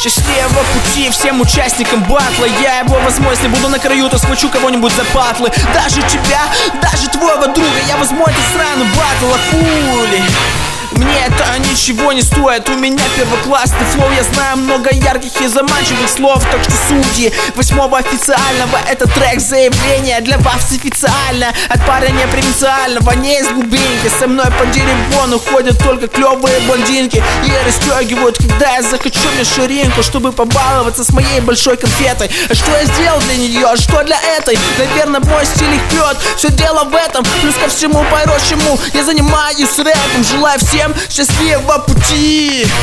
Счастливого пути всем участникам батла. Я его возьму, если буду на краю, то схвачу кого-нибудь за патлы. Даже тебя, даже твоего друга я возьму этот сраный батл, акули. Мне это ничего не стоит, у меня первоклассный флоу. Я знаю много ярких и заманчивых слов. Так что судьи 8-го официального, это трек заявление для вас официально. От парня не провинциального, не из глубинки. Со мной по деревону ходят только клевые блондинки и расстегивают, когда я захочу мне ширинку, чтобы побаловаться с моей большой конфетой. А что я сделал для нее, а что для этой? Наверное, мой стиль их пьет, все дело в этом. Плюс ко всему прочему, я занимаюсь рэпом. Желаю всем счастливого пути.